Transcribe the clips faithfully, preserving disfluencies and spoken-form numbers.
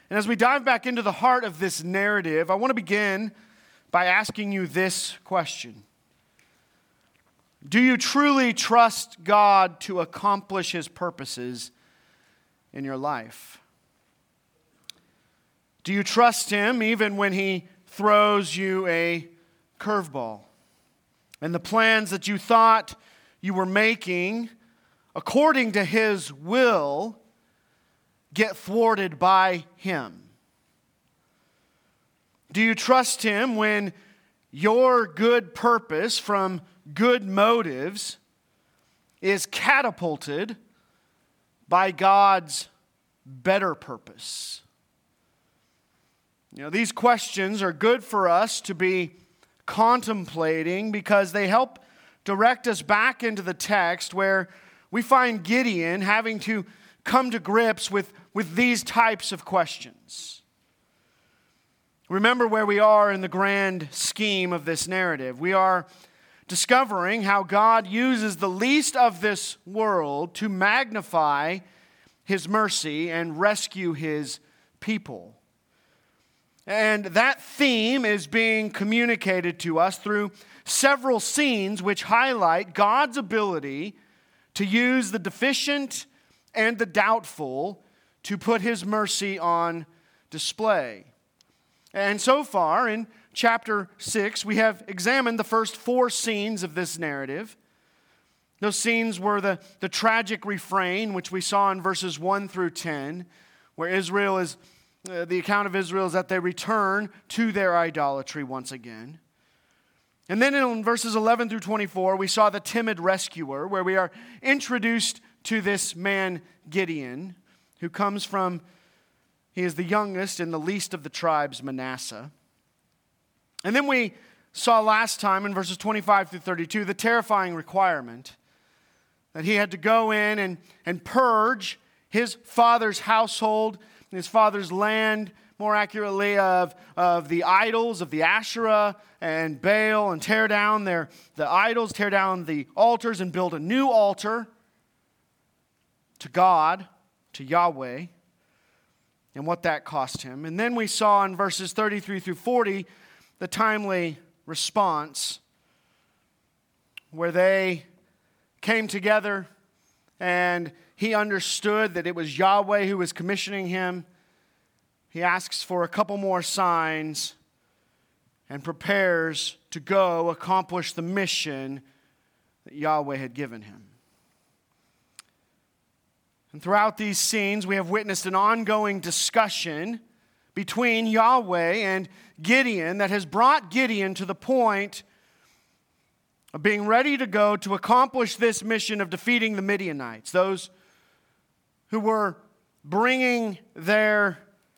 And as we dive back into the heart of this narrative, I want to begin by asking you this question. Do you truly trust God to accomplish His purposes in your life? Do you trust Him even when He throws you a curveball? And the plans that you thought you were making according to His will get thwarted by Him? Do you trust Him when your good purpose from good motives is catapulted by God's better purpose? You know, these questions are good for us to be contemplating because they help direct us back into the text where we find Gideon having to come to grips with, with these types of questions. Remember where we are in the grand scheme of this narrative. We are discovering how God uses the least of this world to magnify His mercy and rescue His people. And that theme is being communicated to us through several scenes which highlight God's ability to use the deficient and the doubtful to put His mercy on display. And so far in chapter six, we have examined the first four scenes of this narrative. Those scenes were the, the tragic refrain, which we saw in verses one through ten, where Israel is Uh, the account of Israel is that they return to their idolatry once again. And then in verses eleven through twenty-four, we saw the timid rescuer, where we are introduced to this man Gideon, who comes from, he is the youngest in the least of the tribes, Manasseh. And then we saw last time in verses twenty-five through thirty-two, the terrifying requirement that he had to go in and, and purge his father's household, his father's land, more accurately, of, of the idols, of the Asherah and Baal, and tear down their the idols, tear down the altars, and build a new altar to God, to Yahweh, and what that cost him. And then we saw in verses thirty-three through forty the timely response, where they came together and he understood that it was Yahweh who was commissioning him. He asks for a couple more signs and prepares to go accomplish the mission that Yahweh had given him. And throughout these scenes, we have witnessed an ongoing discussion between Yahweh and Gideon that has brought Gideon to the point of being ready to go to accomplish this mission of defeating the Midianites, those who were bringing their,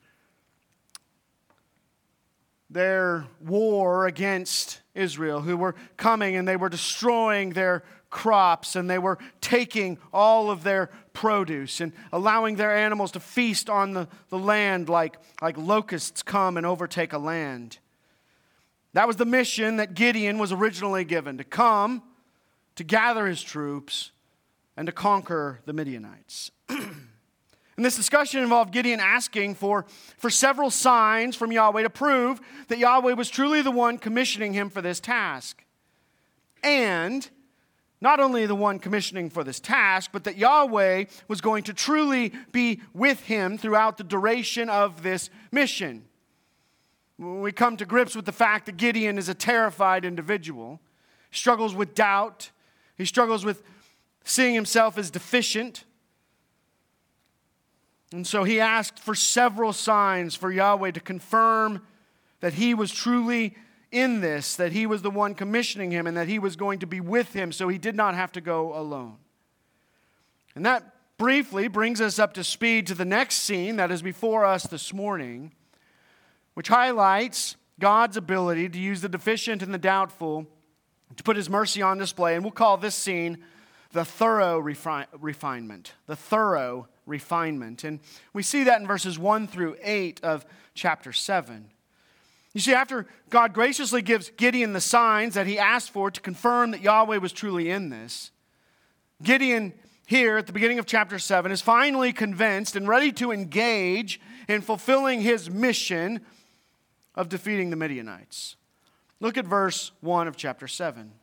their war against Israel, who were coming and they were destroying their crops, and they were taking all of their produce and allowing their animals to feast on the, the land like, like locusts come and overtake a land. That was the mission that Gideon was originally given, to come, to gather his troops, and to conquer the Midianites. And this discussion involved Gideon asking for, for several signs from Yahweh to prove that Yahweh was truly the one commissioning him for this task. And not only the one commissioning for this task, but that Yahweh was going to truly be with him throughout the duration of this mission. We come to grips with the fact that Gideon is a terrified individual. He struggles with doubt. He struggles with seeing himself as deficient. And so he asked for several signs for Yahweh to confirm that he was truly in this, that he was the one commissioning him, and that he was going to be with him, so he did not have to go alone. And that briefly brings us up to speed to the next scene that is before us this morning, which highlights God's ability to use the deficient and the doubtful to put his mercy on display. And we'll call this scene the thorough refi- refinement. The thorough refinement. And we see that in verses one through eight of chapter seven. You see, after God graciously gives Gideon the signs that he asked for to confirm that Yahweh was truly in this, Gideon here at the beginning of chapter seven, is finally convinced and ready to engage in fulfilling his mission of defeating the Midianites. Look at verse one of chapter seven.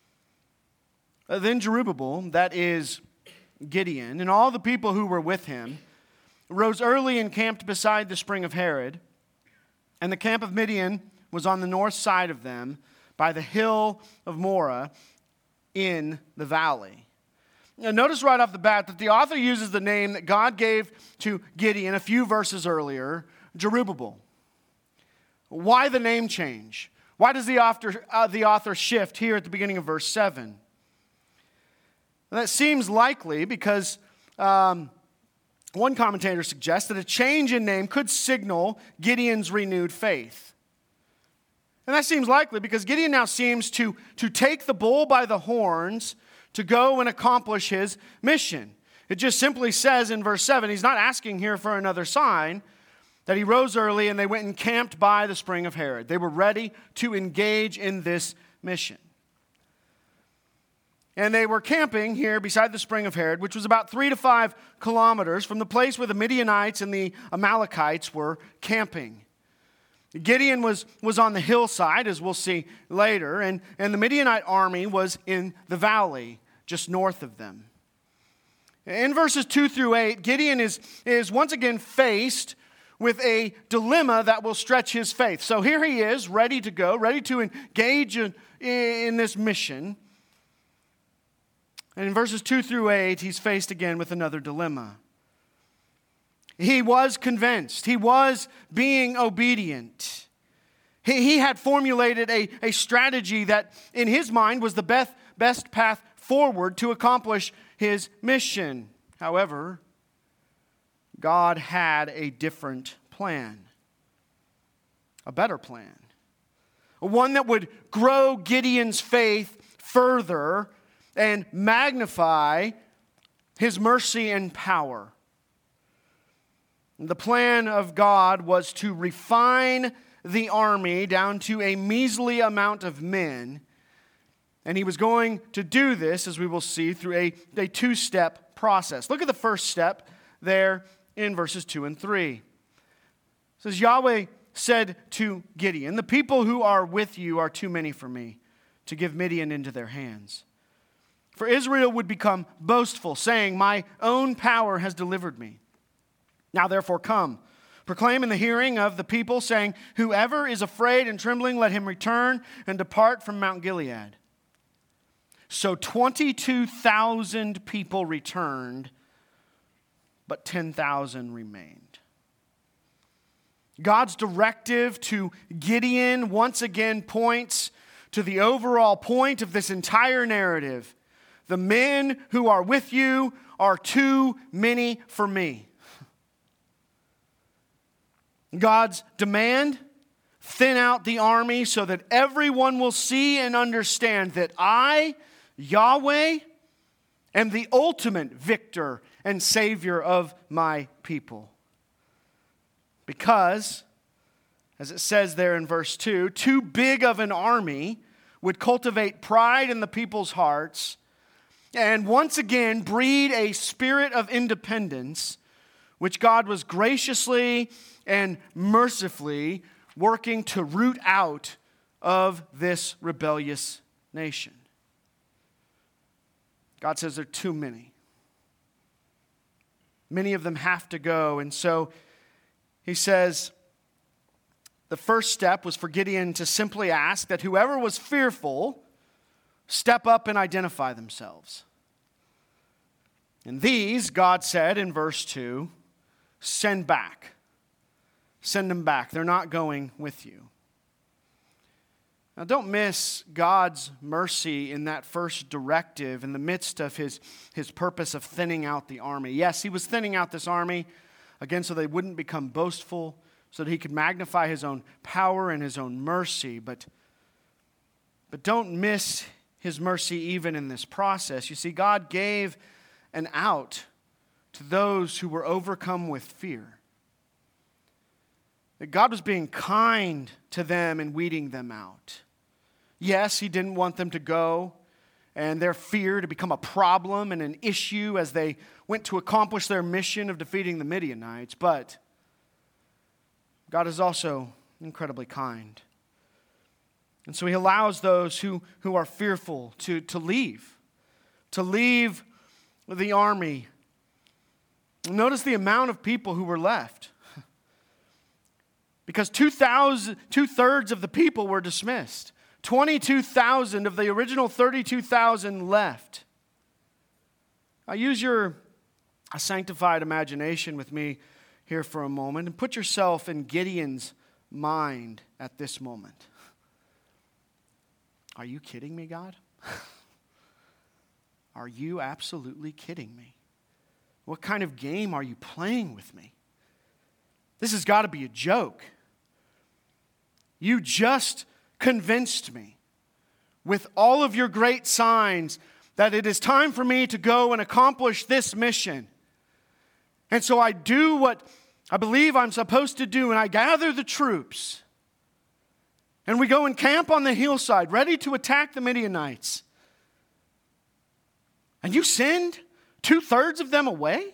Then Jerubbaal, that is Gideon, and all the people who were with him, rose early and camped beside the spring of Harod. And the camp of Midian was on the north side of them, by the hill of Moreh in the valley. Now, notice right off the bat that the author uses the name that God gave to Gideon a few verses earlier, Jerubbaal. Why the name change? Why does the author, uh, the author shift here at the beginning of verse seven? And that seems likely because um, one commentator suggests that a change in name could signal Gideon's renewed faith. And that seems likely because Gideon now seems to, to take the bull by the horns to go and accomplish his mission. It just simply says in verse seven, he's not asking here for another sign, that he rose early and they went and camped by the spring of Harod. They were ready to engage in this mission. And they were camping here beside the spring of Harod, which was about three to five kilometers from the place where the Midianites and the Amalekites were camping. Gideon was, was on the hillside, as we'll see later, and, and the Midianite army was in the valley, just north of them. In verses two through eight, Gideon is, is once again faced with a dilemma that will stretch his faith. So here he is, ready to go, ready to engage in, in this mission. And in verses two through eight, he's faced again with another dilemma. He was convinced. He was being obedient. He, he had formulated a, a strategy that in his mind was the best, best path forward to accomplish his mission. However, God had a different plan. A better plan. One that would grow Gideon's faith further and magnify his mercy and power. The plan of God was to refine the army down to a measly amount of men. And he was going to do this, as we will see, through a, a two-step process. Look at the first step there in verses two and three. It says, Yahweh said to Gideon, the people who are with you are too many for me to give Midian into their hands. For Israel would become boastful, saying, my own power has delivered me. Now therefore come, proclaim in the hearing of the people, saying, whoever is afraid and trembling, let him return and depart from Mount Gilead. So twenty-two thousand people returned, but ten thousand remained. God's directive to Gideon once again points to the overall point of this entire narrative. The men who are with you are too many for me. God's demand, thin out the army so that everyone will see and understand that I, Yahweh, am the ultimate victor and savior of my people. Because, as it says there in verse two, too big of an army would cultivate pride in the people's hearts and once again breed a spirit of independence, which God was graciously and mercifully working to root out of this rebellious nation. God says there are too many. Many of them have to go. And so he says the first step was for Gideon to simply ask that whoever was fearful step up and identify themselves. And these, God said in verse two, send back. Send them back. They're not going with you. Now, don't miss God's mercy in that first directive in the midst of his, his purpose of thinning out the army. Yes, he was thinning out this army, again, so they wouldn't become boastful, so that he could magnify his own power and his own mercy. But, but don't miss his mercy even in this process. You see, God gave an out to those who were overcome with fear. That God was being kind to them and weeding them out. Yes, he didn't want them to go and their fear to become a problem and an issue as they went to accomplish their mission of defeating the Midianites. But God is also incredibly kind. And so he allows those who, who are fearful to, to leave, to leave the army. Notice the amount of people who were left. Because two thousand, two-thirds of the people were dismissed. twenty-two thousand of the original thirty-two thousand left. Now use your sanctified imagination with me here for a moment and put yourself in Gideon's mind at this moment. Are you kidding me, God? Are you absolutely kidding me? What kind of game are you playing with me? This has got to be a joke. You just convinced me with all of your great signs that it is time for me to go and accomplish this mission. And so I do what I believe I'm supposed to do, and I gather the troops. And we go and camp on the hillside, ready to attack the Midianites. And you send two-thirds of them away?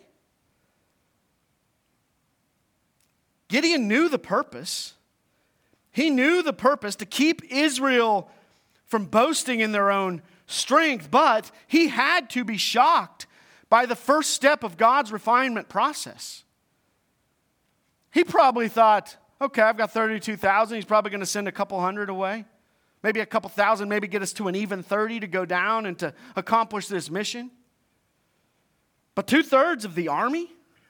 Gideon knew the purpose. He knew the purpose to keep Israel from boasting in their own strength, but he had to be shocked by the first step of God's refinement process. He probably thought, okay, I've got thirty-two thousand. He's probably going to send a couple hundred away. Maybe a couple thousand, maybe get us to an even thirty to go down and to accomplish this mission. But two-thirds of the army?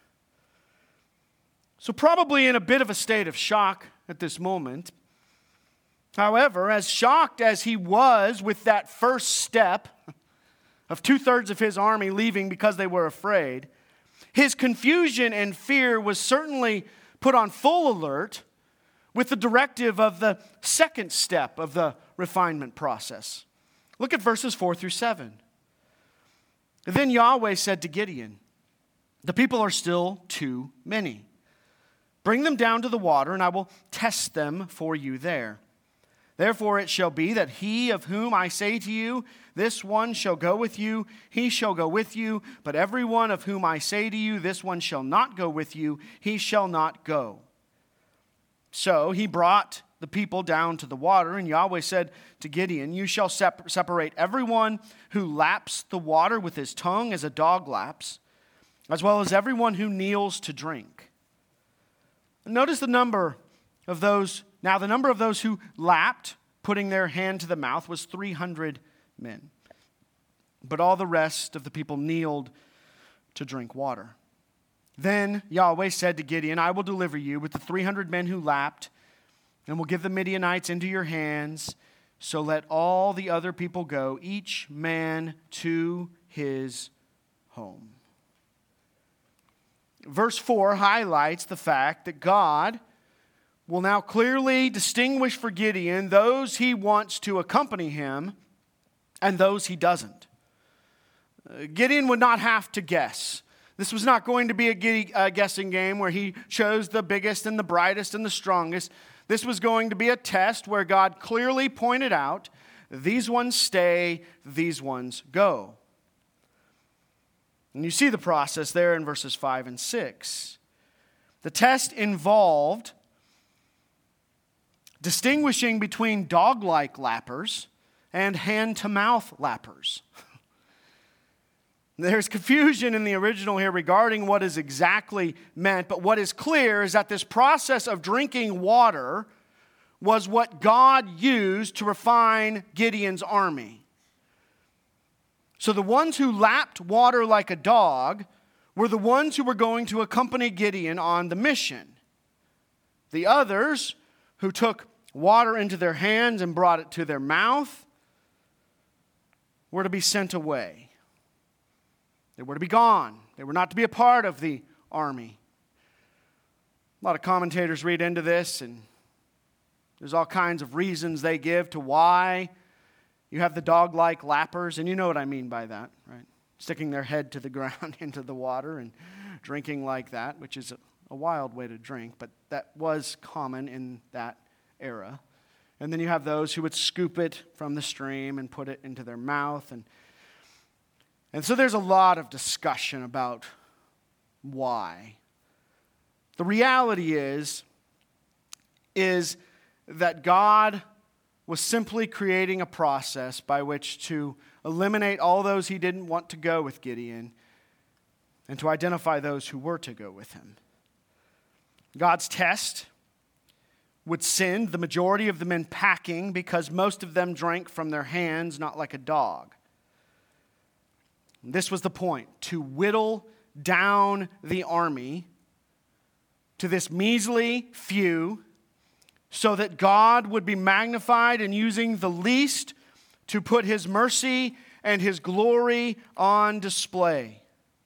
So probably in a bit of a state of shock at this moment. However, as shocked as he was with that first step of two-thirds of his army leaving because they were afraid, his confusion and fear was certainly put on full alert with the directive of the second step of the refinement process. Look at verses four through seven. Then Yahweh said to Gideon, "The people are still too many. Bring them down to the water, and I will test them for you there. Therefore it shall be that he of whom I say to you, this one shall go with you, he shall go with you. But every one of whom I say to you, this one shall not go with you, he shall not go." So he brought the people down to the water, and Yahweh said to Gideon, "You shall sep- separate everyone who laps the water with his tongue as a dog laps, as well as everyone who kneels to drink." Notice the number of those. Now, the number of those who lapped, putting their hand to the mouth, was three hundred men. But all the rest of the people kneeled to drink water. Then Yahweh said to Gideon, "I will deliver you with the three hundred men who lapped, and will give the Midianites into your hands. So let all the other people go, each man to his home." Verse four highlights the fact that God will now clearly distinguish for Gideon those he wants to accompany him and those he doesn't. Gideon would not have to guess. This was not going to be a guessing game where he chose the biggest and the brightest and the strongest. This was going to be a test where God clearly pointed out, these ones stay, these ones go. And you see the process there in verses five and six. The test involved distinguishing between dog-like lappers and hand-to-mouth lappers. There's confusion in the original here regarding what is exactly meant, but what is clear is that this process of drinking water was what God used to refine Gideon's army. So the ones who lapped water like a dog were the ones who were going to accompany Gideon on the mission. The others who took water into their hands and brought it to their mouth were to be sent away. They were to be gone. They were not to be a part of the army. A lot of commentators read into this, and there's all kinds of reasons they give to why you have the dog-like lappers, and you know what I mean by that, right? Sticking their head to the ground into the water and drinking like that, which is a, a wild way to drink, but that was common in that era. And then you have those who would scoop it from the stream and put it into their mouth, and And so there's a lot of discussion about why. The reality is, is that God was simply creating a process by which to eliminate all those he didn't want to go with Gideon and to identify those who were to go with him. God's test would send the majority of the men packing because most of them drank from their hands, not like a dog. This was the point, to whittle down the army to this measly few so that God would be magnified in using the least to put his mercy and his glory on display.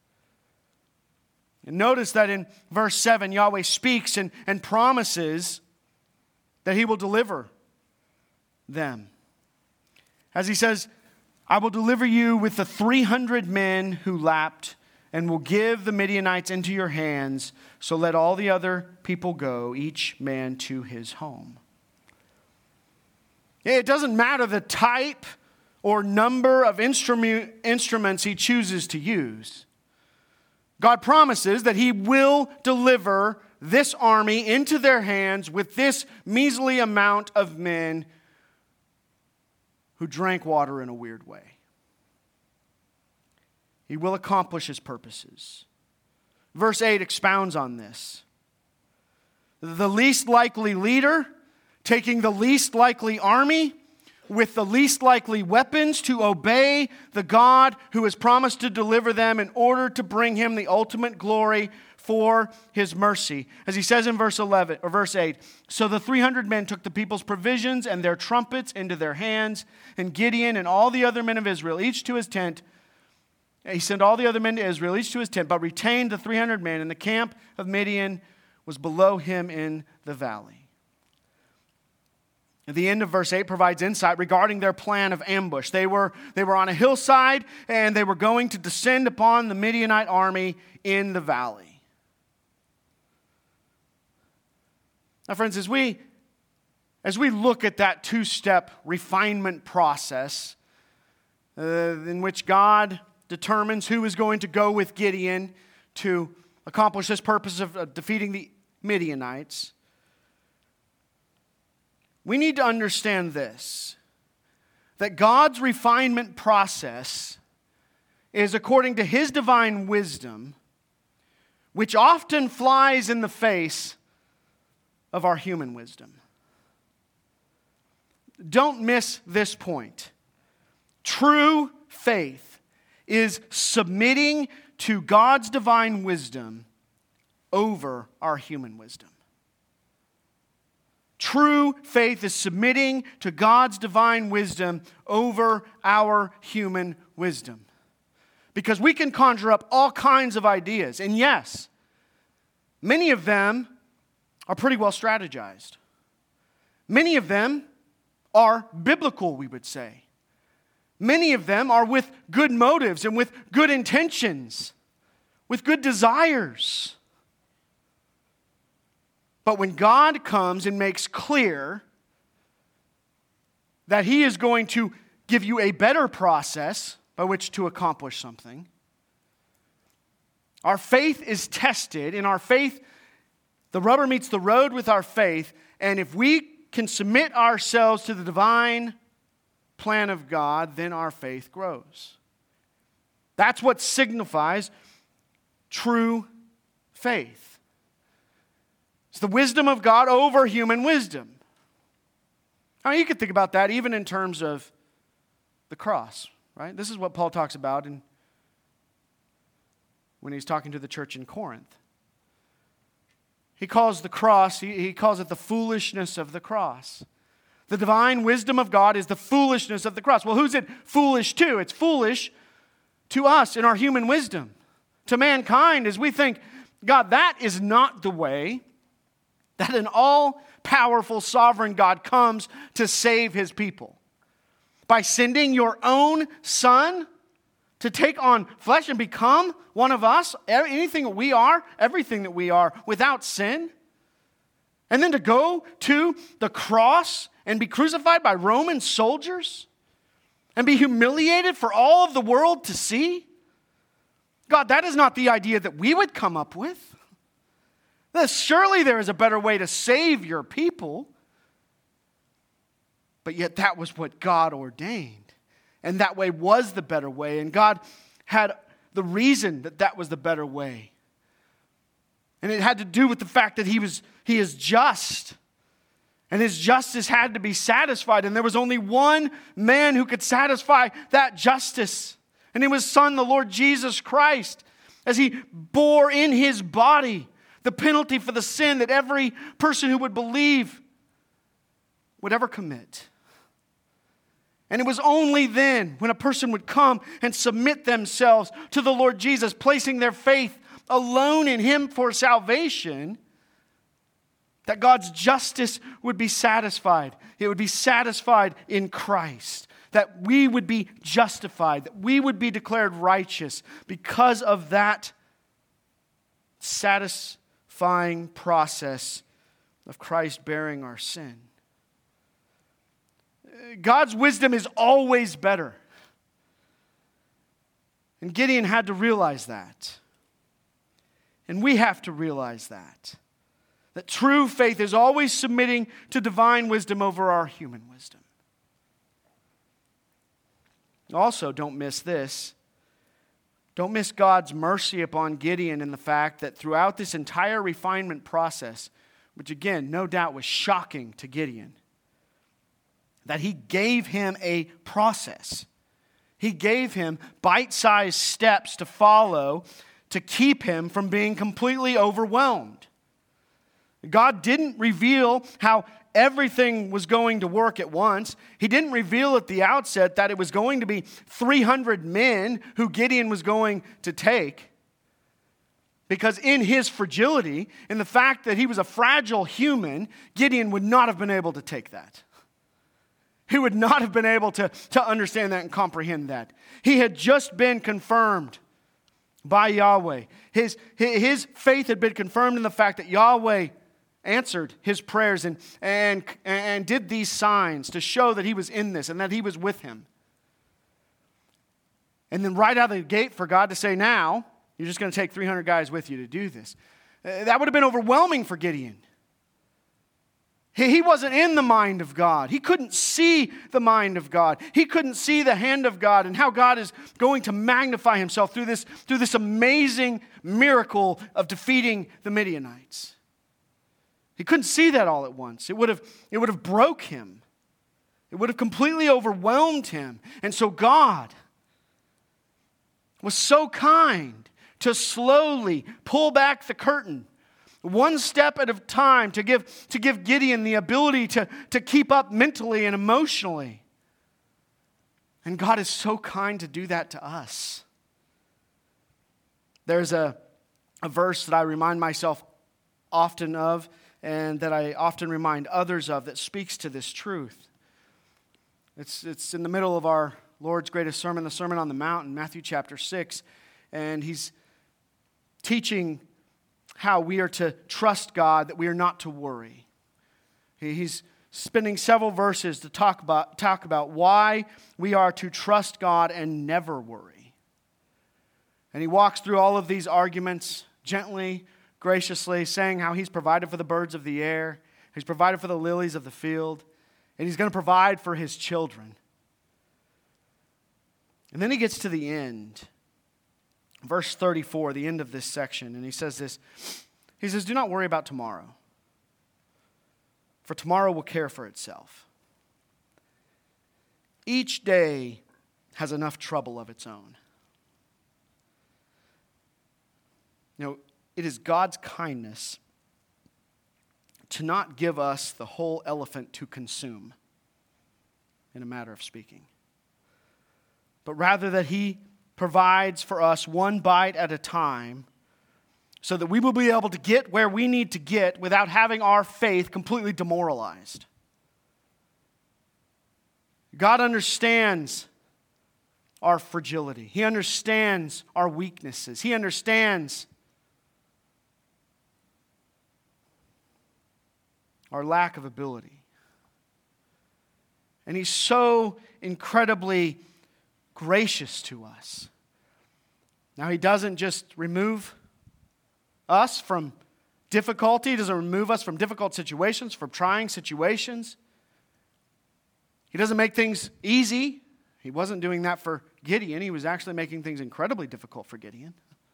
And notice that in verse seven, Yahweh speaks and, and promises that he will deliver them. As he says, I will deliver you with the three hundred men who lapped and will give the Midianites into your hands. So let all the other people go, each man to his home. It doesn't matter the type or number of instrument, instruments he chooses to use. God promises that he will deliver this army into their hands with this measly amount of men who drank water in a weird way. He will accomplish his purposes. Verse eight expounds on this. The least likely leader taking the least likely army with the least likely weapons to obey the God who has promised to deliver them in order to bring him the ultimate glory for his mercy. As he says in verse eleven or verse eight, so the three hundred men took the people's provisions and their trumpets into their hands, and Gideon and all the other men of Israel, each to his tent. He sent all the other men to Israel, each to his tent, but retained the three hundred men, and the camp of Midian was below him in the valley. At the end of verse eight provides insight regarding their plan of ambush. They were, they were on a hillside, and they were going to descend upon the Midianite army in the valley. Now, friends, as we, as we look at that two-step refinement process uh, in which God determines who is going to go with Gideon to accomplish this purpose of uh, defeating the Midianites, we need to understand this, that God's refinement process is according to his divine wisdom, which often flies in the face of our human wisdom. Don't miss this point. True faith is submitting to God's divine wisdom over our human wisdom. True faith is submitting to God's divine wisdom over our human wisdom. Because we can conjure up all kinds of ideas. And yes, many of them are pretty well strategized. Many of them are biblical, we would say. Many of them are with good motives and with good intentions, with good desires. But when God comes and makes clear that he is going to give you a better process by which to accomplish something, our faith is tested. In our faith, the rubber meets the road with our faith. And if we can submit ourselves to the divine plan of God, then our faith grows. That's what signifies true faith. It's the wisdom of God over human wisdom. I mean, you could think about that even in terms of the cross, right? This is what Paul talks about in, when he's talking to the church in Corinth. He calls the cross, he, he calls it the foolishness of the cross. The divine wisdom of God is the foolishness of the cross. Well, who's it foolish to? It's foolish to us in our human wisdom. To mankind, as we think, God, that is not the way that an all-powerful sovereign God comes to save his people. By sending your own son to take on flesh and become one of us, anything that we are, everything that we are, without sin. And then to go to the cross and be crucified by Roman soldiers and be humiliated for all of the world to see. God, that is not the idea that we would come up with. That surely there is a better way to save your people. But yet that was what God ordained. And that way was the better way. And God had the reason that that was the better way. And it had to do with the fact that he was he is just. And his justice had to be satisfied. And there was only one man who could satisfy that justice. And it was His Son, the Lord Jesus Christ, as He bore in His body the penalty for the sin that every person who would believe would ever commit. And it was only then when a person would come and submit themselves to the Lord Jesus, placing their faith alone in Him for salvation, that God's justice would be satisfied. It would be satisfied in Christ. That we would be justified. That we would be declared righteous because of that satisfying process of Christ bearing our sin. God's wisdom is always better. And Gideon had to realize that. And we have to realize that. That true faith is always submitting to divine wisdom over our human wisdom. Also, don't miss this. Don't miss God's mercy upon Gideon in the fact that throughout this entire refinement process, which again, no doubt was shocking to Gideon, that He gave him a process. He gave him bite-sized steps to follow to keep him from being completely overwhelmed. God didn't reveal how everything was going to work at once. He didn't reveal at the outset that it was going to be three hundred men who Gideon was going to take. Because in his fragility, in the fact that he was a fragile human, Gideon would not have been able to take that. He would not have been able to, to understand that and comprehend that. He had just been confirmed by Yahweh. His, his faith had been confirmed in the fact that Yahweh answered his prayers and, and, and did these signs to show that he was in this and that he was with him. And then right out of the gate for God to say, now, you're just going to take three hundred guys with you to do this. That would have been overwhelming for Gideon. He wasn't in the mind of God. He couldn't see the mind of God. He couldn't see the hand of God and how God is going to magnify Himself through this, through this amazing miracle of defeating the Midianites. He couldn't see that all at once. It would have, it would have broke him. It would have completely overwhelmed him. And so God was so kind to slowly pull back the curtain one step at a time to give, to give Gideon the ability to, to keep up mentally and emotionally. And God is so kind to do that to us. There's a, a verse that I remind myself often of and that I often remind others of that speaks to this truth. It's, it's in the middle of our Lord's greatest sermon, the Sermon on the Mount in Matthew chapter six. And He's teaching how we are to trust God, that we are not to worry. He's spending several verses to talk about, talk about why we are to trust God and never worry. And He walks through all of these arguments gently, graciously, saying how He's provided for the birds of the air, He's provided for the lilies of the field, and He's going to provide for His children. And then He gets to the end. Verse thirty-four, the end of this section, and He says this. He says, do not worry about tomorrow, for tomorrow will care for itself. Each day has enough trouble of its own. You know, it is God's kindness to not give us the whole elephant to consume, in a matter of speaking, but rather that He provides for us one bite at a time so that we will be able to get where we need to get without having our faith completely demoralized. God understands our fragility. He understands our weaknesses. He understands our lack of ability. And He's so incredibly gracious to us Now, he doesn't just remove us from difficulty. He doesn't remove us from difficult situations, from trying situations. He doesn't make things easy. He wasn't doing that for Gideon. He was actually making things incredibly difficult for Gideon.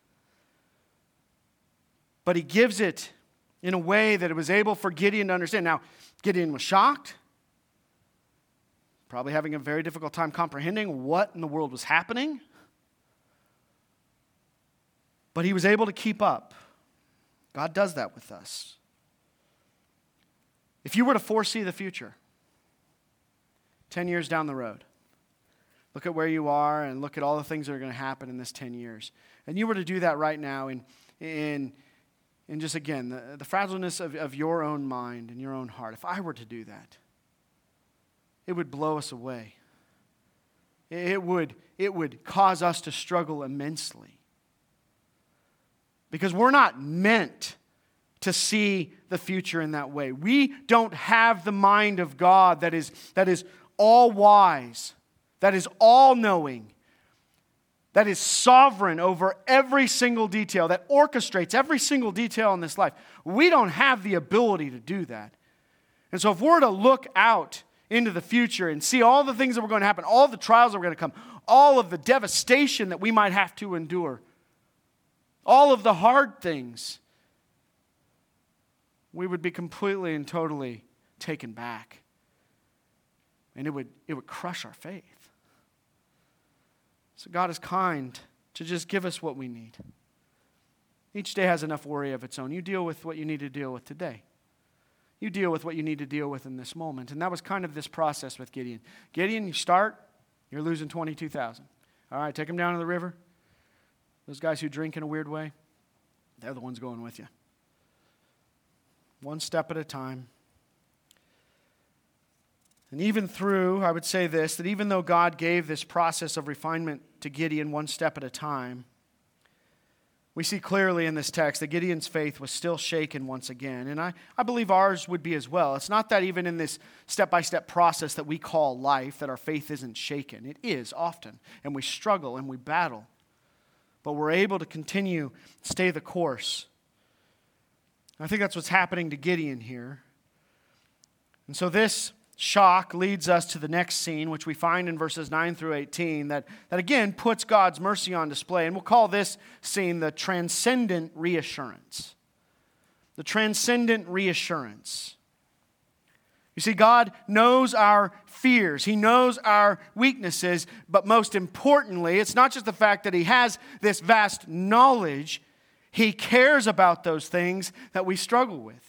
But he gives it in a way that it was able for Gideon to understand. Now, Gideon was shocked, probably having a very difficult time comprehending what in the world was happening. But he was able to keep up. God does that with us. If you were to foresee the future, ten years down the road, look at where you are and look at all the things that are going to happen in this ten years. And you were to do that right now in, in, in just, again, the, the fragileness of, of your own mind and your own heart. If I were to do that, it would blow us away. It would, it would cause us to struggle immensely. Because we're not meant to see the future in that way. We don't have the mind of God that is, that is all-wise, that is all-knowing, that is sovereign over every single detail, that orchestrates every single detail in this life. We don't have the ability to do that. And so if we're to look out into the future and see all the things that were going to happen, all the trials that were going to come, all of the devastation that we might have to endure, all of the hard things, we would be completely and totally taken back. And it would, it would crush our faith. So God is kind to just give us what we need. Each day has enough worry of its own. You deal with what you need to deal with today. You deal with what you need to deal with in this moment. And that was kind of this process with Gideon. Gideon, you start, you're losing twenty-two thousand. All right, take them down to the river. Those guys who drink in a weird way, they're the ones going with you. One step at a time. And even through, I would say this, that even though God gave this process of refinement to Gideon one step at a time, we see clearly in this text that Gideon's faith was still shaken once again. And I, I believe ours would be as well. It's not that even in this step-by-step process that we call life, that our faith isn't shaken. It is often. And we struggle and we battle. But we're able to continue, stay the course. I think that's what's happening to Gideon here. And so this shock leads us to the next scene, which we find in verses nine through eighteen, that, that again puts God's mercy on display. And we'll call this scene the transcendent reassurance. The transcendent reassurance. You see, God knows our fears. He knows our weaknesses. But most importantly, it's not just the fact that He has this vast knowledge. He cares about those things that we struggle with.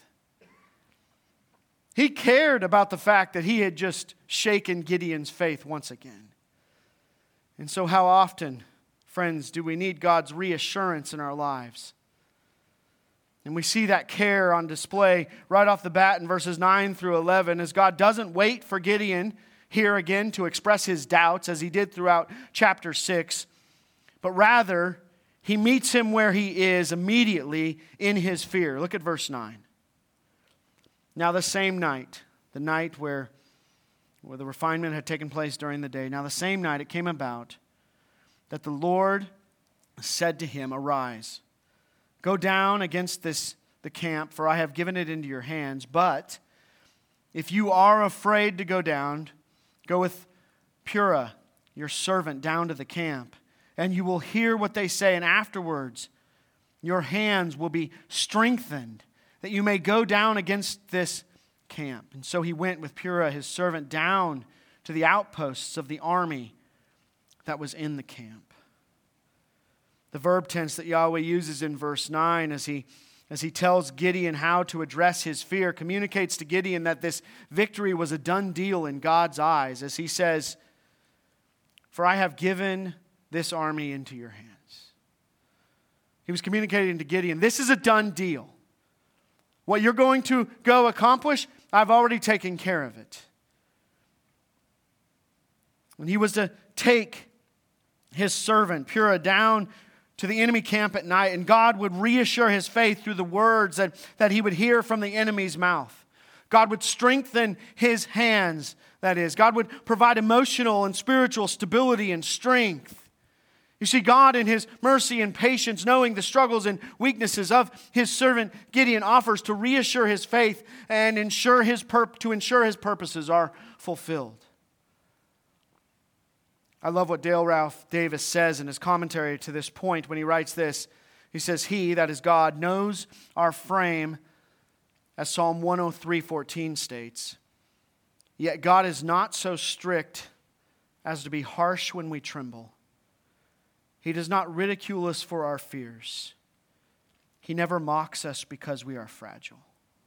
He cared about the fact that he had just shaken Gideon's faith once again. And so how often, friends, do we need God's reassurance in our lives? And we see that care on display right off the bat in verses nine through eleven, as God doesn't wait for Gideon here again to express his doubts as he did throughout chapter six, but rather he meets him where he is immediately in his fear. Look at verse nine. Now the same night, the night where, where the refinement had taken place during the day, now the same night it came about that the Lord said to him, "Arise, go down against this the camp, for I have given it into your hands. But if you are afraid to go down, go with Purah, your servant, down to the camp, and you will hear what they say, and afterwards your hands will be strengthened, that you may go down against this camp." And so he went with Purah, his servant, down to the outposts of the army that was in the camp. The verb tense that Yahweh uses in verse nine as he, as he tells Gideon how to address his fear communicates to Gideon that this victory was a done deal in God's eyes, as he says, "For I have given this army into your hands." He was communicating to Gideon, this is a done deal. What you're going to go accomplish, I've already taken care of it. And he was to take his servant, Purah, down to the enemy camp at night, and God would reassure his faith through the words that, that he would hear from the enemy's mouth. God would strengthen his hands, that is. God would provide emotional and spiritual stability and strength. You see, God in His mercy and patience, knowing the struggles and weaknesses of His servant Gideon, offers to reassure his faith and ensure his purp- to ensure his purposes are fulfilled. I love what Dale Ralph Davis says in his commentary to this point when he writes this. He says, He, that is God, knows our frame, as Psalm one oh three fourteen states. Yet God is not so strict as to be harsh when we tremble. He does not ridicule us for our fears. He never mocks us because we are fragile.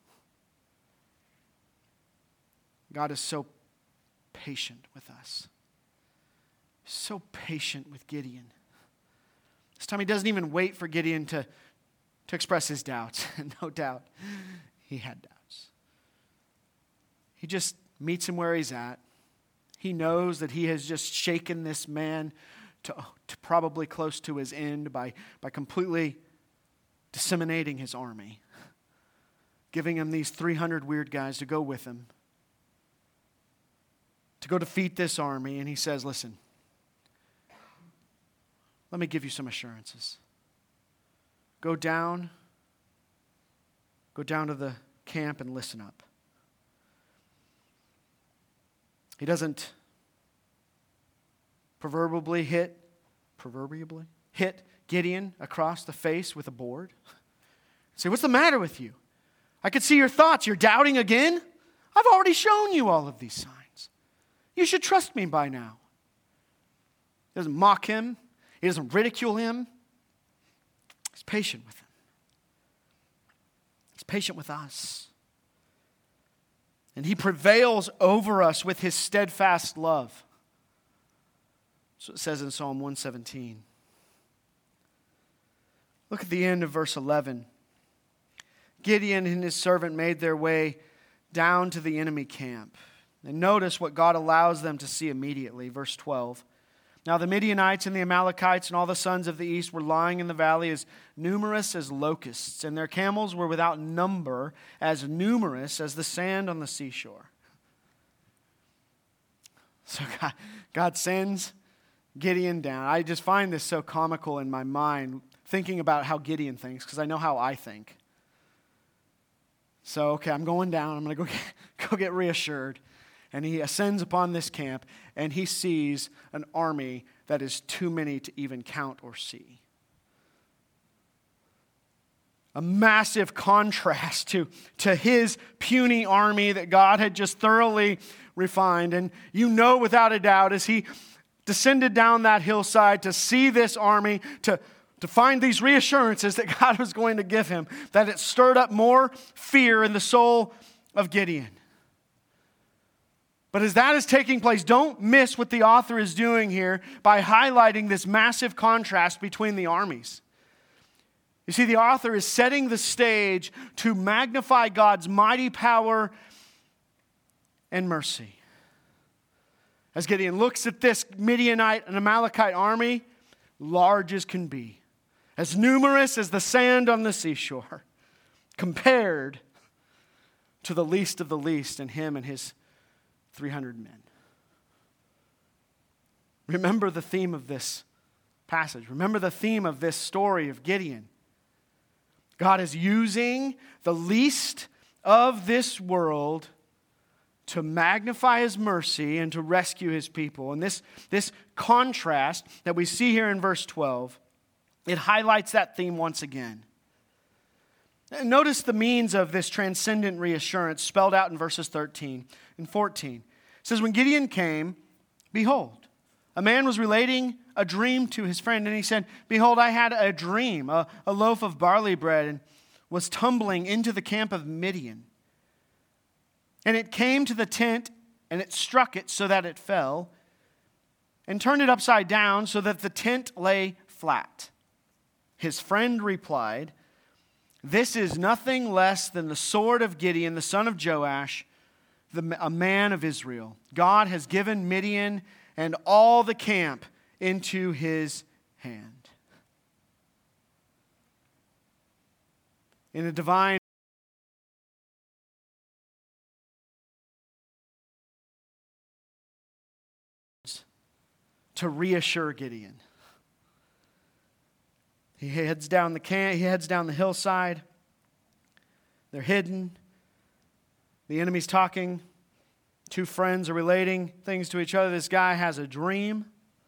God is so patient with us. So patient with Gideon. This time He doesn't even wait for Gideon to, to express his doubts. No doubt he had doubts. He just meets him where he's at. He knows that he has just shaken this man to, to probably close to his end by, by completely disseminating his army, giving him these three hundred weird guys to go with him, to go defeat this army. And he says, listen, let me give you some assurances. Go down, go down to the camp and listen up. He doesn't proverbially hit, proverbially hit Gideon across the face with a board. Say, what's the matter with you? I could see your thoughts. You're doubting again? I've already shown you all of these signs. You should trust me by now. He doesn't mock him. He doesn't ridicule him. He's patient with him. He's patient with us. And He prevails over us with His steadfast love. So it says in Psalm one seventeen. Look at the end of verse eleven. Gideon and his servant made their way down to the enemy camp. And notice what God allows them to see immediately. Verse twelve. Now the Midianites and the Amalekites and all the sons of the east were lying in the valley as numerous as locusts, and their camels were without number, as numerous as the sand on the seashore. So God, God sends Gideon down. I just find this so comical in my mind, thinking about how Gideon thinks, because I know how I think. So, okay, I'm going down. I'm going to go get, go get reassured. And he ascends upon this camp, and he sees an army that is too many to even count or see. A massive contrast to, to his puny army that God had just thoroughly refined. And you know without a doubt, as he descended down that hillside to see this army, to, to find these reassurances that God was going to give him, that it stirred up more fear in the soul of Gideon. But as that is taking place, don't miss what the author is doing here by highlighting this massive contrast between the armies. You see, the author is setting the stage to magnify God's mighty power and mercy. As Gideon looks at this Midianite and Amalekite army, large as can be, as numerous as the sand on the seashore, compared to the least of the least in him and his three hundred men. Remember the theme of this passage. Remember the theme of this story of Gideon. God is using the least of this world to magnify His mercy and to rescue His people. And this, this contrast that we see here in verse twelve, it highlights that theme once again. Notice the means of this transcendent reassurance spelled out in verses thirteen and fourteen. It says, when Gideon came, behold, a man was relating a dream to his friend, and he said, behold, I had a dream, a, a loaf of barley bread, and was tumbling into the camp of Midian. And it came to the tent, and it struck it so that it fell, and turned it upside down so that the tent lay flat. His friend replied, this is nothing less than the sword of Gideon, the son of Joash, the, a man of Israel. God has given Midian and all the camp into his hand. In a divine to reassure Gideon. He heads down the camp, he heads down the hillside. They're hidden. The enemy's talking. Two friends are relating things to each other. This guy has a dream.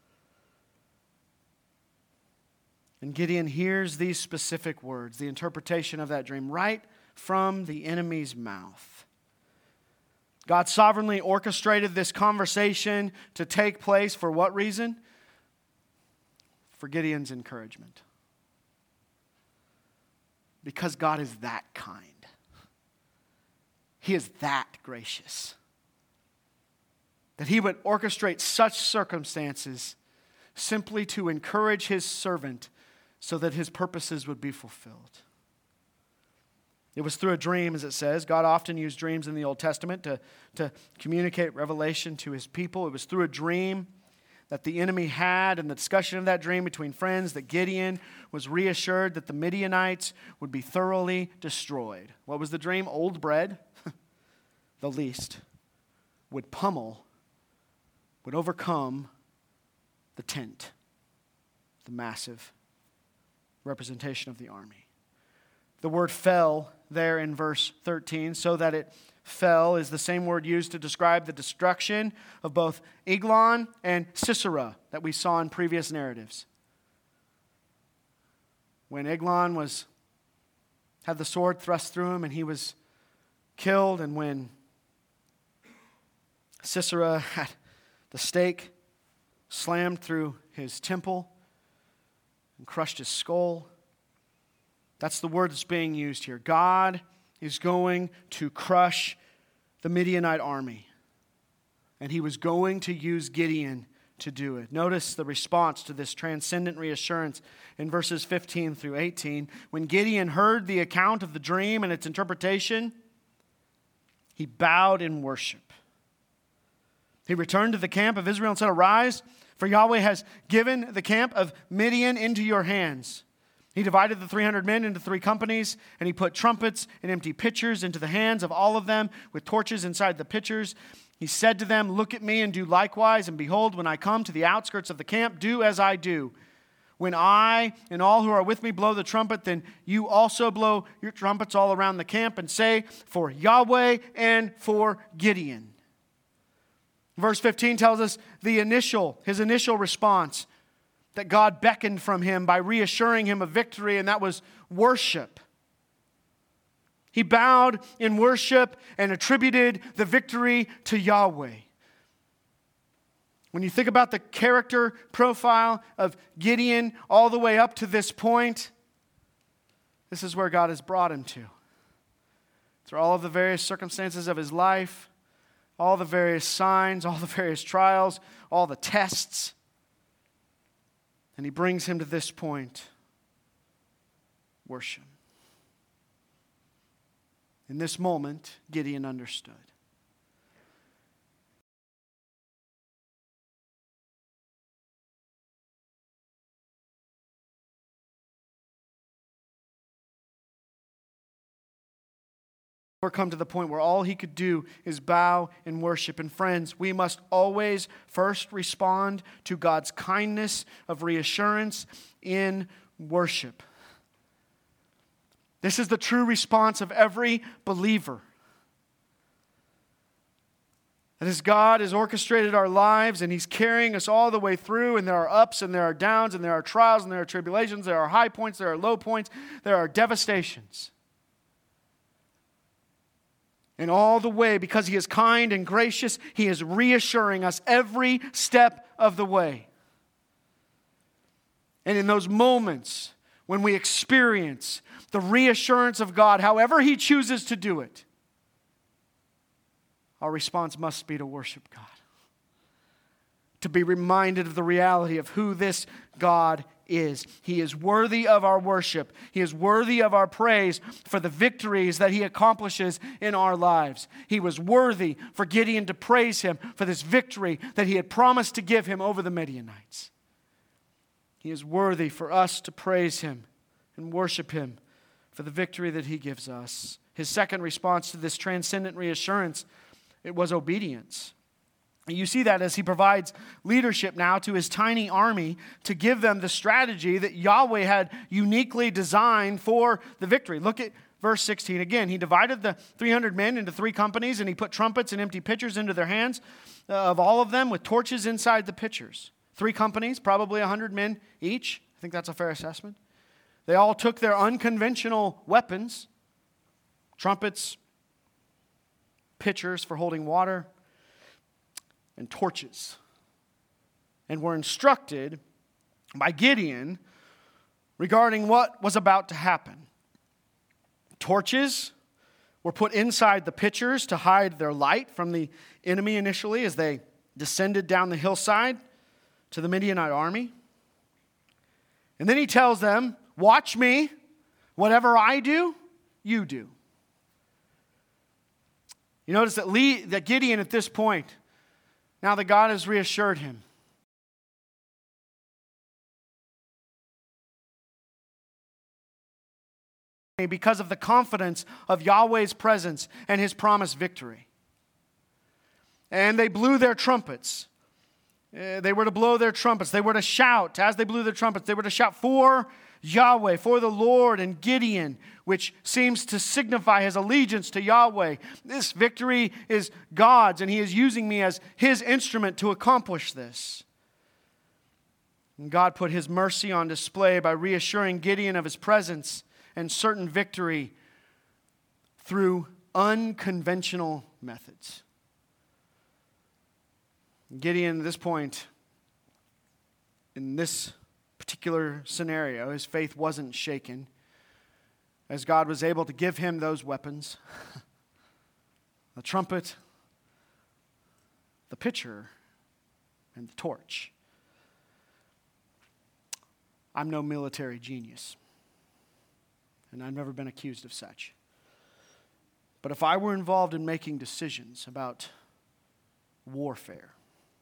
And Gideon hears these specific words, the interpretation of that dream, right from the enemy's mouth. God sovereignly orchestrated this conversation to take place for what reason? For Gideon's encouragement. Because God is that kind. He is that gracious. That He would orchestrate such circumstances simply to encourage His servant so that His purposes would be fulfilled. It was through a dream, as it says. God often used dreams in the Old Testament to, to communicate revelation to His people. It was through a dream that the enemy had, and the discussion of that dream between friends, that Gideon was reassured that the Midianites would be thoroughly destroyed. What was the dream? Old bread, the least, would pummel, would overcome the tent, the massive representation of the army. The word fell there in verse thirteen, so that it fell, is the same word used to describe the destruction of both Eglon and Sisera that we saw in previous narratives. When Eglon was had the sword thrust through him and he was killed, and when Sisera had the stake slammed through his temple and crushed his skull. That's the word that's being used here. God is going to crush the Midianite army. And He was going to use Gideon to do it. Notice the response to this transcendent reassurance in verses fifteen through eighteen. When Gideon heard the account of the dream and its interpretation, he bowed in worship. He returned to the camp of Israel and said, "Arise, for Yahweh has given the camp of Midian into your hands." He divided the three hundred men into three companies, and he put trumpets and empty pitchers into the hands of all of them with torches inside the pitchers. He said to them, "Look at me and do likewise, and behold, when I come to the outskirts of the camp, do as I do. When I and all who are with me blow the trumpet, then you also blow your trumpets all around the camp and say, 'For Yahweh and for Gideon.'" Verse fifteen tells us the initial, his initial response, that God beckoned from him by reassuring him of victory, and that was worship. He bowed in worship and attributed the victory to Yahweh. When you think about the character profile of Gideon all the way up to this point, this is where God has brought him to. Through all of the various circumstances of his life, all the various signs, all the various trials, all the tests. And He brings him to this point. Worship. In this moment, Gideon understood. Or come to the point where all he could do is bow and worship. And friends, we must always first respond to God's kindness of reassurance in worship. This is the true response of every believer. That as God has orchestrated our lives and He's carrying us all the way through, and there are ups and there are downs and there are trials and there are tribulations, there are high points, there are low points, there are devastations. And all the way, because He is kind and gracious, He is reassuring us every step of the way. And in those moments when we experience the reassurance of God, however He chooses to do it, our response must be to worship God. To be reminded of the reality of who this God is. He is worthy of our worship. He is worthy of our praise for the victories that He accomplishes in our lives. He was worthy for Gideon to praise Him for this victory that he had promised to give him over the Midianites. He is worthy for us to praise Him and worship Him for the victory that He gives us. His second response to this transcendent reassurance, it was obedience. You see that as he provides leadership now to his tiny army to give them the strategy that Yahweh had uniquely designed for the victory. Look at verse sixteen again. He divided the three hundred men into three companies, and he put trumpets and empty pitchers into their hands of all of them with torches inside the pitchers. Three companies, probably one hundred men each. I think that's a fair assessment. They all took their unconventional weapons, trumpets, pitchers for holding water, and torches, and were instructed by Gideon regarding what was about to happen. Torches were put inside the pitchers to hide their light from the enemy initially as they descended down the hillside to the Midianite army. And then he tells them, watch me, whatever I do, you do. You notice that, Lee, that Gideon at this point, now that God has reassured him, because of the confidence of Yahweh's presence and his promised victory. And they blew their trumpets. Uh, they were to blow their trumpets. They were to shout. As they blew their trumpets, they were to shout for Yahweh, for the Lord and Gideon, which seems to signify his allegiance to Yahweh. This victory is God's, and he is using me as his instrument to accomplish this. And God put his mercy on display by reassuring Gideon of his presence and certain victory through unconventional methods. Gideon, at this point, in this particular scenario, his faith wasn't shaken as God was able to give him those weapons, the trumpet, the pitcher, and the torch. I'm no military genius, and I've never been accused of such. But if I were involved in making decisions about warfare,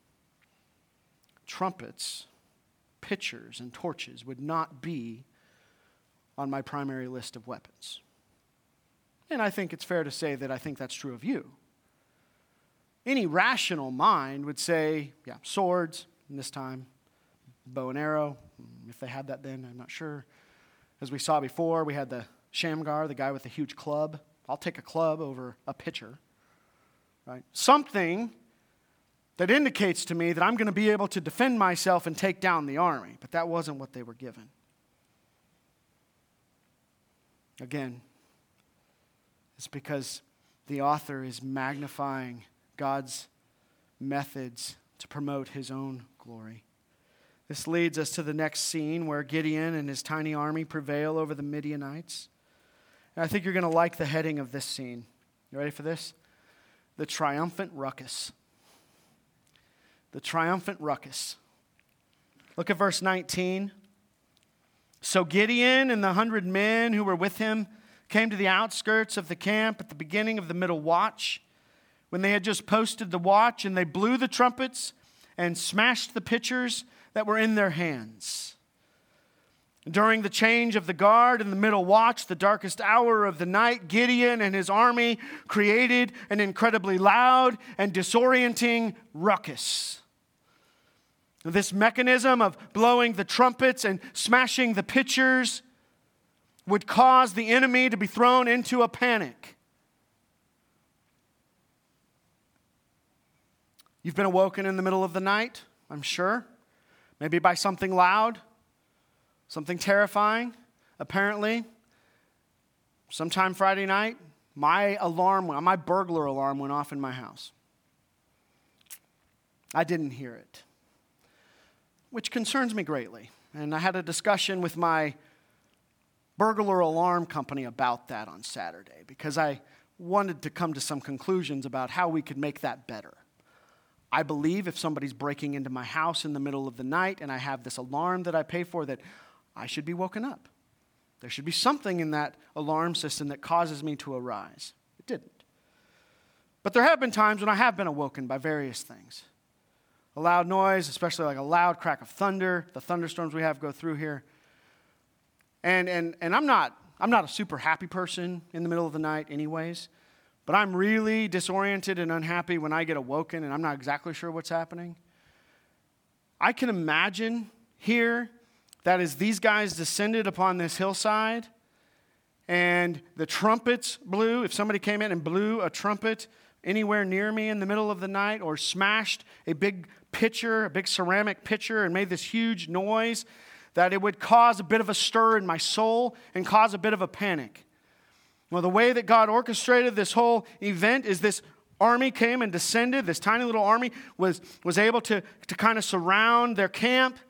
trumpets, pitchers, and torches would not be on my primary list of weapons. And I think it's fair to say that I think that's true of you. Any rational mind would say, yeah, swords, and this time, bow and arrow. If they had that then, I'm not sure. As we saw before, we had the Shamgar, the guy with the huge club. I'll take a club over a pitcher. Right? Something that indicates to me that I'm going to be able to defend myself and take down the army. But that wasn't what they were given. Again, it's because the author is magnifying God's methods to promote his own glory. This leads us to the next scene where Gideon and his tiny army prevail over the Midianites. And I think you're going to like the heading of this scene. You ready for this? The triumphant ruckus. The triumphant ruckus. Look at verse nineteen. So Gideon and the hundred men who were with him came to the outskirts of the camp at the beginning of the middle watch, when they had just posted the watch, and they blew the trumpets and smashed the pitchers that were in their hands. During the change of the guard in the middle watch, the darkest hour of the night, Gideon and his army created an incredibly loud and disorienting ruckus. This mechanism of blowing the trumpets and smashing the pitchers would cause the enemy to be thrown into a panic. You've been awoken in the middle of the night, I'm sure. Maybe by something loud, something terrifying. Apparently, sometime Friday night, my alarm, my burglar alarm went off in my house. I didn't hear it, which concerns me greatly. And I had a discussion with my burglar alarm company about that on Saturday because I wanted to come to some conclusions about how we could make that better. I believe if somebody's breaking into my house in the middle of the night and I have this alarm that I pay for, that I should be woken up. There should be something in that alarm system that causes me to arise. It didn't. But there have been times when I have been awoken by various things. A loud noise, especially like a loud crack of thunder, the thunderstorms we have go through here. And and and I'm not I'm not a super happy person in the middle of the night anyways. but I'm really disoriented and unhappy when I get awoken and I'm not exactly sure what's happening. I can imagine here that as these guys descended upon this hillside and the trumpets blew, if somebody came in and blew a trumpet anywhere near me in the middle of the night or smashed a big pitcher, a big ceramic pitcher and made this huge noise, that it would cause a bit of a stir in my soul and cause a bit of a panic. Well, the way that God orchestrated this whole event is this army came and descended. This tiny little army was, was able to, to kind of surround their camp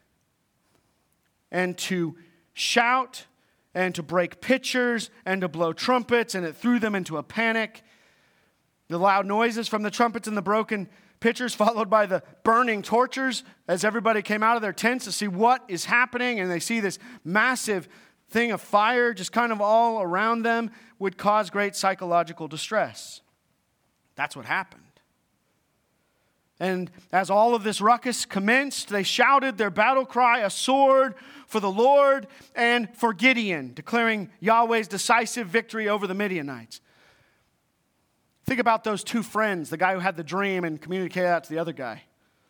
and to shout and to break pitchers and to blow trumpets, and it threw them into a panic. The loud noises from the trumpets and the broken pitchers, followed by the burning torches as everybody came out of their tents to see what is happening, and they see this massive thing of fire just kind of all around them, would cause great psychological distress. That's what happened. And as all of this ruckus commenced, they shouted their battle cry, a sword for the Lord and for Gideon, declaring Yahweh's decisive victory over the Midianites. Think about those two friends, the guy who had the dream and communicated that to the other guy.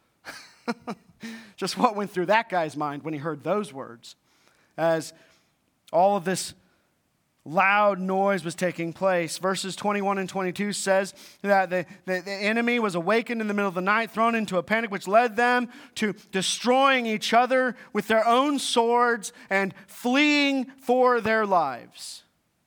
Just what went through that guy's mind when he heard those words. As all of this loud noise was taking place. Verses twenty-one and twenty-two says that the, the, the enemy was awakened in the middle of the night, thrown into a panic, which led them to destroying each other with their own swords and fleeing for their lives.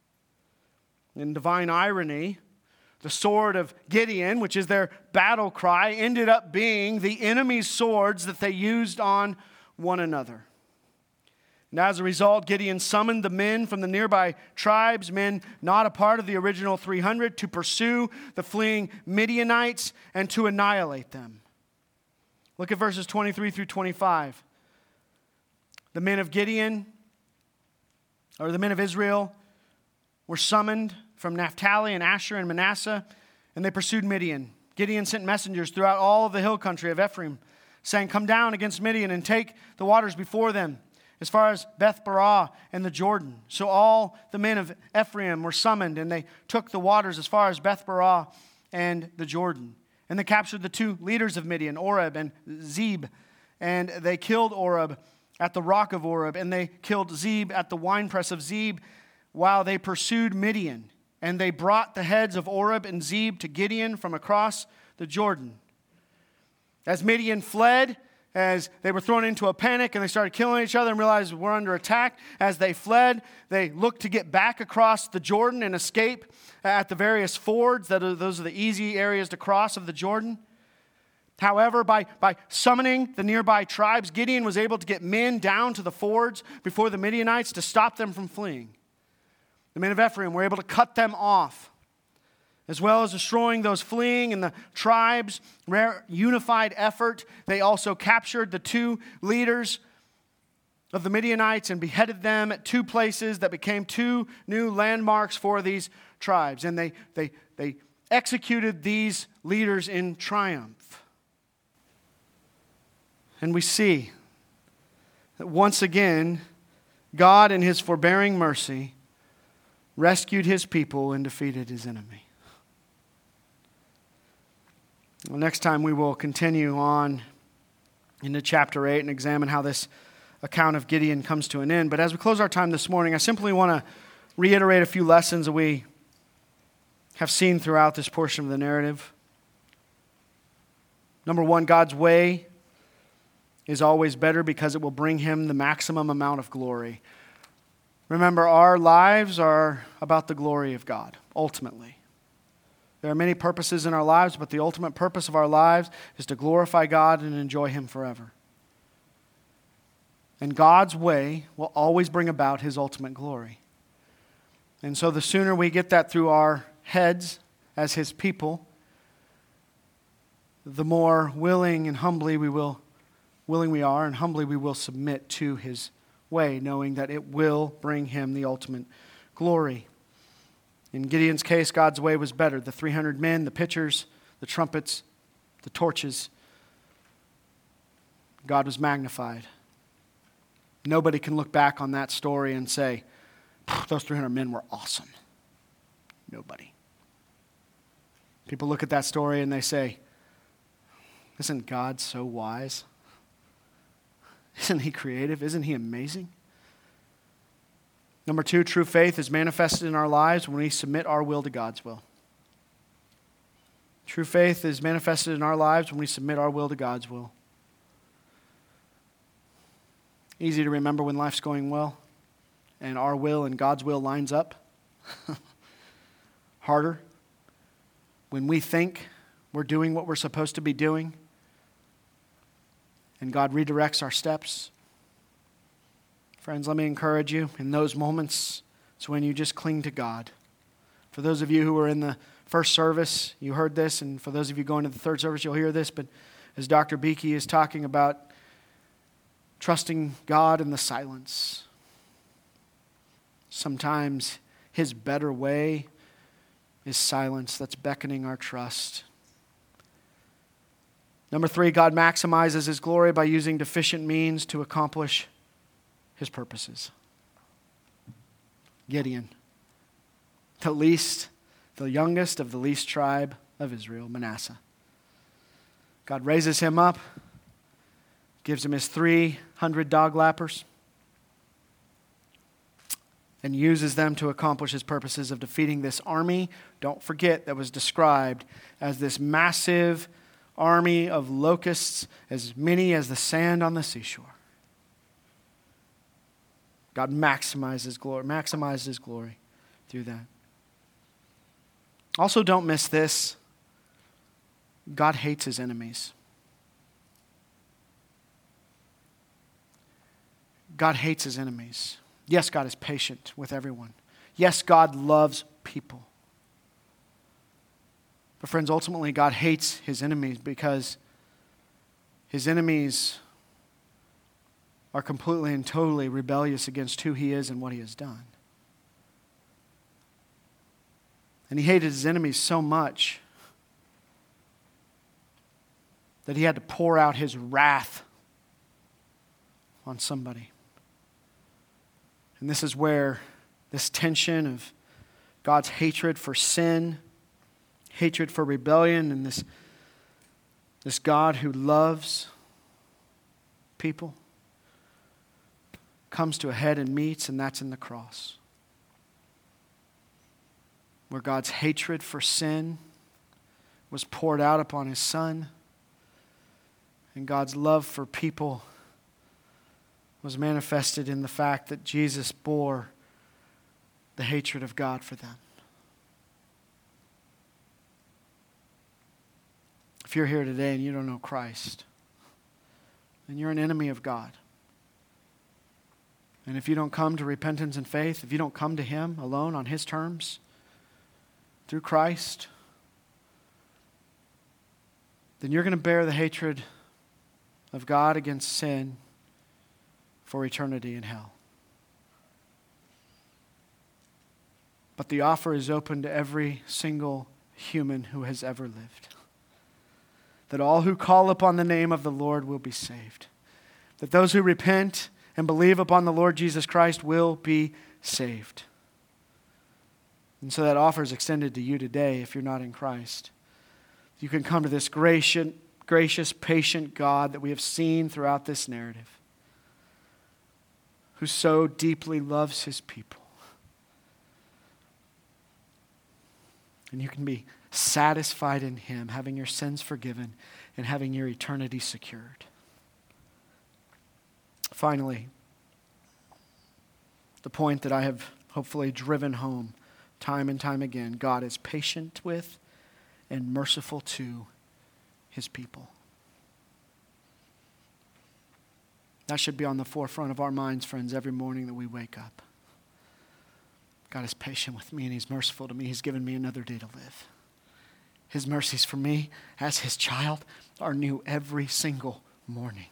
In divine irony, the sword of Gideon, which is their battle cry, ended up being the enemy's swords that they used on one another. And as a result, Gideon summoned the men from the nearby tribes, men not a part of the original three hundred, to pursue the fleeing Midianites and to annihilate them. Look at verses twenty-three through twenty-five. The men of Gideon, or the men of Israel, were summoned from Naphtali and Asher and Manasseh, and they pursued Midian. Gideon sent messengers throughout all of the hill country of Ephraim, saying, "Come down against Midian and take the waters before them, as far as Beth-barah and the Jordan." So all the men of Ephraim were summoned, and they took the waters as far as Beth-barah and the Jordan. And they captured the two leaders of Midian, Oreb and Zeb. And they killed Oreb at the rock of Oreb, and they killed Zeb at the winepress of Zeb, while they pursued Midian. And they brought the heads of Oreb and Zeb to Gideon from across the Jordan. As Midian fled, as they were thrown into a panic and they started killing each other and realized we're under attack, as they fled, they looked to get back across the Jordan and escape at the various fords. That are, those are the easy areas to cross of the Jordan. However, by, by summoning the nearby tribes, Gideon was able to get men down to the fords before the Midianites to stop them from fleeing. The men of Ephraim were able to cut them off, as well as destroying those fleeing in the tribes' rare unified effort. They also captured the two leaders of the Midianites and beheaded them at two places that became two new landmarks for these tribes. And they, they, they executed these leaders in triumph. And we see that once again, God in His forbearing mercy rescued His people and defeated His enemy. Well, next time we will continue on into chapter eight and examine how this account of Gideon comes to an end. But as we close our time this morning, I simply want to reiterate a few lessons that we have seen throughout this portion of the narrative. Number one, God's way is always better because it will bring Him the maximum amount of glory. Remember, our lives are about the glory of God, ultimately. There are many purposes in our lives, but the ultimate purpose of our lives is to glorify God and enjoy Him forever. And God's way will always bring about His ultimate glory. And so the sooner we get that through our heads as His people, the more willing and humbly we will, willing we are, and humbly we will submit to His way, knowing that it will bring Him the ultimate glory. In Gideon's case, God's way was better. The three hundred men, the pitchers, the trumpets, the torches. God was magnified. Nobody can look back on that story and say, those three hundred men were awesome. Nobody. People look at that story and they say, isn't God so wise? Isn't he creative? Isn't he amazing? Number two, true faith is manifested in our lives when we submit our will to God's will. True faith is manifested in our lives when we submit our will to God's will. Easy to remember when life's going well and our will and God's will lines up. Harder when we think we're doing what we're supposed to be doing and God redirects our steps. Friends, let me encourage you, in those moments, it's when you just cling to God. For those of you who were in the first service, you heard this, and for those of you going to the third service, you'll hear this, but as Doctor Beakey is talking about trusting God in the silence, sometimes his better way is silence that's beckoning our trust. Number three, God maximizes his glory by using deficient means to accomplish his purposes. Gideon, the least, the youngest of the least tribe of Israel, Manasseh. God raises him up, gives him his three hundred dog lappers, and uses them to accomplish his purposes of defeating this army, don't forget, that was described as this massive army of locusts, as many as the sand on the seashore. God maximizes glory, maximizes his glory through that. Also, don't miss this. God hates his enemies. God hates his enemies. Yes, God is patient with everyone. Yes, God loves people. But friends, ultimately, God hates his enemies because his enemies are completely and totally rebellious against who he is and what he has done. And he hated his enemies so much that he had to pour out his wrath on somebody. And this is where this tension of God's hatred for sin, hatred for rebellion, and this, this God who loves people comes to a head and meets, and that's in the cross. Where God's hatred for sin was poured out upon his Son, and God's love for people was manifested in the fact that Jesus bore the hatred of God for them. If you're here today and you don't know Christ, then you're an enemy of God. And if you don't come to repentance and faith, if you don't come to him alone on his terms, through Christ, then you're going to bear the hatred of God against sin for eternity in hell. But the offer is open to every single human who has ever lived. That all who call upon the name of the Lord will be saved. That those who repent and believe upon the Lord Jesus Christ will be saved. And so that offer is extended to you today if you're not in Christ. You can come to this gracious, gracious, patient God that we have seen throughout this narrative, who so deeply loves his people. And you can be satisfied in him, having your sins forgiven and having your eternity secured. Finally, the point that I have hopefully driven home time and time again, God is patient with and merciful to his people. That should be on the forefront of our minds, friends, every morning that we wake up. God is patient with me and he's merciful to me. He's given me another day to live. His mercies for me as his child are new every single morning.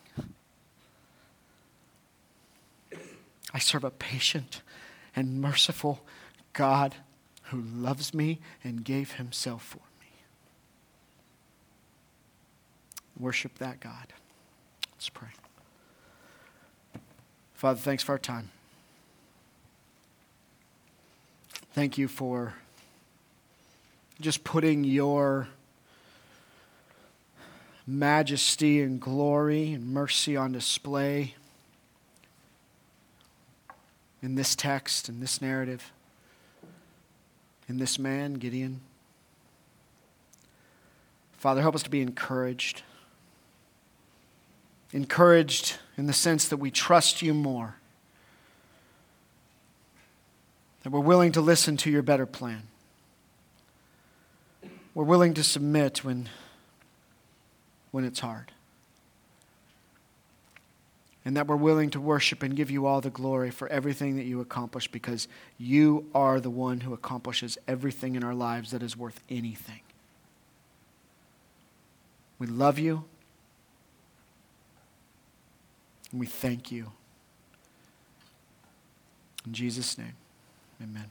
I serve a patient and merciful God who loves me and gave himself for me. Worship that God. Let's pray. Father, thanks for our time. Thank you for just putting your majesty and glory and mercy on display in this text, in this narrative, in this man, Gideon. Father, help us to be encouraged. Encouraged in the sense that we trust you more. That we're willing to listen to your better plan. We're willing to submit when, when it's hard. And that we're willing to worship and give you all the glory for everything that you accomplish, because you are the one who accomplishes everything in our lives that is worth anything. We love you. And we thank you. In Jesus' name, amen.